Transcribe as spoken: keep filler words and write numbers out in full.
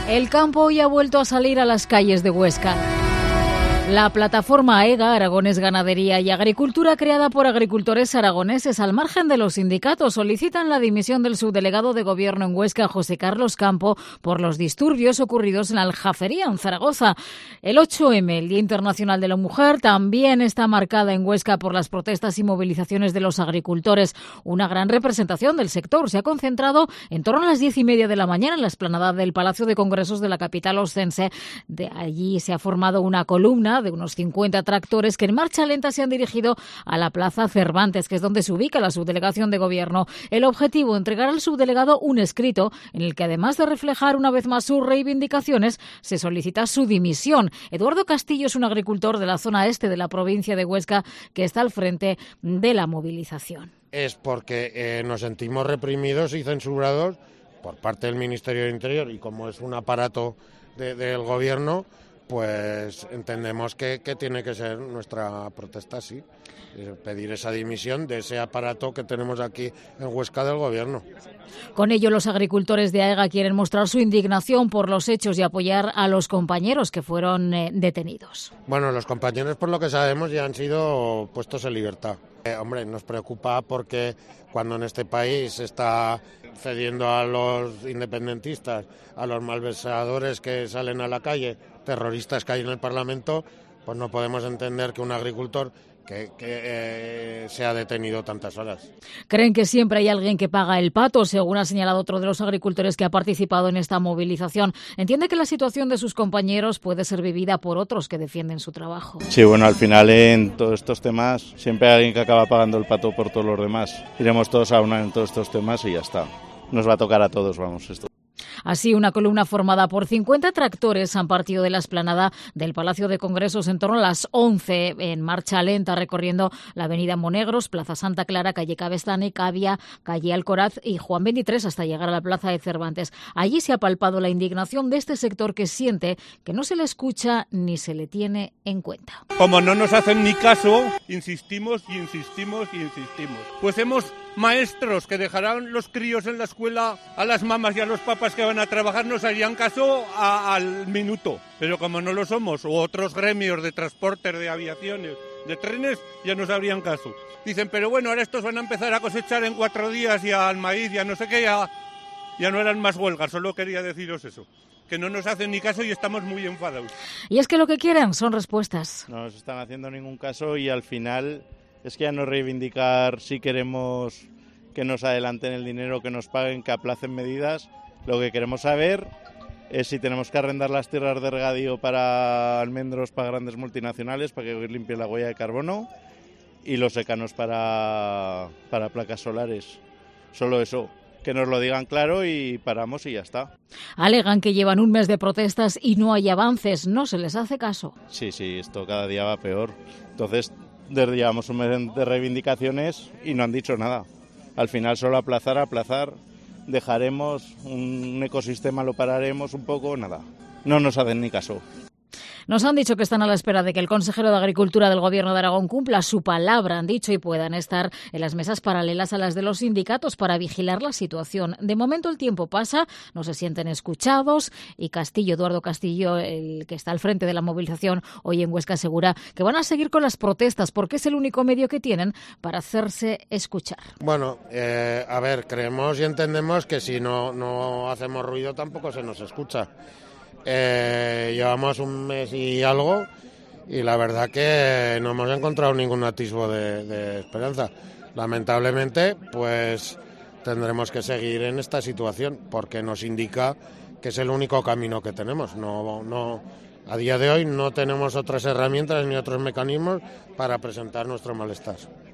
El campo hoy ha vuelto a salir a las calles de Huesca. La plataforma AEGA, Aragones Ganadería y Agricultura, creada por agricultores aragoneses al margen de los sindicatos, solicitan la dimisión del subdelegado de Gobierno en Huesca, José Carlos Campo, por los disturbios ocurridos en la Aljafería, en Zaragoza. El ocho eme, el Día Internacional de la Mujer, también está marcada en Huesca por las protestas y movilizaciones de los agricultores. Una gran representación del sector se ha concentrado en torno a las diez y media de la mañana en la explanada del Palacio de Congresos de la capital oscense. De allí se ha formado una columna de unos cincuenta tractores que en marcha lenta se han dirigido a la Plaza Cervantes, que es donde se ubica la subdelegación de Gobierno. El objetivo, entregar al subdelegado un escrito en el que, además de reflejar una vez más sus reivindicaciones, se solicita su dimisión. Eduardo Castillo es un agricultor de la zona este de la provincia de Huesca que está al frente de la movilización. Es porque eh, nos sentimos reprimidos y censurados por parte del Ministerio del Interior, y como es un aparato de, del Gobierno, pues entendemos que, que tiene que ser nuestra protesta, sí, pedir esa dimisión de ese aparato que tenemos aquí en Huesca del Gobierno. Con ello, los agricultores de AEGA quieren mostrar su indignación por los hechos y apoyar a los compañeros que fueron eh, detenidos. Bueno, los compañeros, por lo que sabemos, ya han sido puestos en libertad. Eh, hombre, nos preocupa porque cuando en este país se está cediendo a los independentistas, a los malversadores que salen a la calle, terroristas que hay en el Parlamento, pues no podemos entender que un agricultor que, que eh, sea detenido tantas horas. Creen que siempre hay alguien que paga el pato, según ha señalado otro de los agricultores que ha participado en esta movilización. Entiende que la situación de sus compañeros puede ser vivida por otros que defienden su trabajo. Sí, bueno, al final en todos estos temas siempre hay alguien que acaba pagando el pato por todos los demás. Iremos todos a una en todos estos temas y ya está. Nos va a tocar a todos, vamos, esto. Así, una columna formada por cincuenta tractores han partido de la explanada del Palacio de Congresos en torno a las once, en marcha lenta, recorriendo la avenida Monegros, Plaza Santa Clara, calle Cabestany, Cavia, calle Alcoraz y Juan veintitrés, hasta llegar a la Plaza de Cervantes. Allí se ha palpado la indignación de este sector que siente que no se le escucha ni se le tiene en cuenta. Como no nos hacen ni caso, insistimos y insistimos y insistimos. Pues hemos maestros que dejarán los críos en la escuela a las mamás y a los papás que van a trabajar, nos harían caso a, al minuto. Pero como no lo somos, o otros gremios de transporte, de aviaciones, de trenes, ya nos habrían caso. Dicen, pero bueno, ahora estos van a empezar a cosechar en cuatro días y al maíz, ya no sé qué, ya, ya no eran más huelgas, solo quería deciros eso. Que no nos hacen ni caso y estamos muy enfadados. Y es que lo que quieren son respuestas. No nos están haciendo ningún caso y al final es que ya no reivindicar si queremos que nos adelanten el dinero, que nos paguen, que aplacen medidas. Lo que queremos saber es si tenemos que arrendar las tierras de regadío para almendros, para grandes multinacionales, para que limpien la huella de carbono, y los secanos para, para placas solares. Solo eso. Que nos lo digan claro y paramos y ya está. Alegan que llevan un mes de protestas y no hay avances, no se les hace caso. Sí, sí, esto cada día va peor. Entonces, desde llevamos un mes de reivindicaciones y no han dicho nada. Al final solo aplazar, aplazar, dejaremos un ecosistema, lo pararemos un poco, nada. No nos hacen ni caso. Nos han dicho que están a la espera de que el consejero de Agricultura del Gobierno de Aragón cumpla su palabra, han dicho, y puedan estar en las mesas paralelas a las de los sindicatos para vigilar la situación. De momento el tiempo pasa, no se sienten escuchados y Castillo, Eduardo Castillo, el que está al frente de la movilización hoy en Huesca, asegura que van a seguir con las protestas porque es el único medio que tienen para hacerse escuchar. Bueno, eh, a ver, creemos y entendemos que si no, no hacemos ruido tampoco se nos escucha. Eh, llevamos un mes y algo y la verdad que no hemos encontrado ningún atisbo de, de esperanza. Lamentablemente, pues tendremos que seguir en esta situación porque nos indica que es el único camino que tenemos. No, no, a día de hoy no tenemos otras herramientas ni otros mecanismos para presentar nuestro malestar.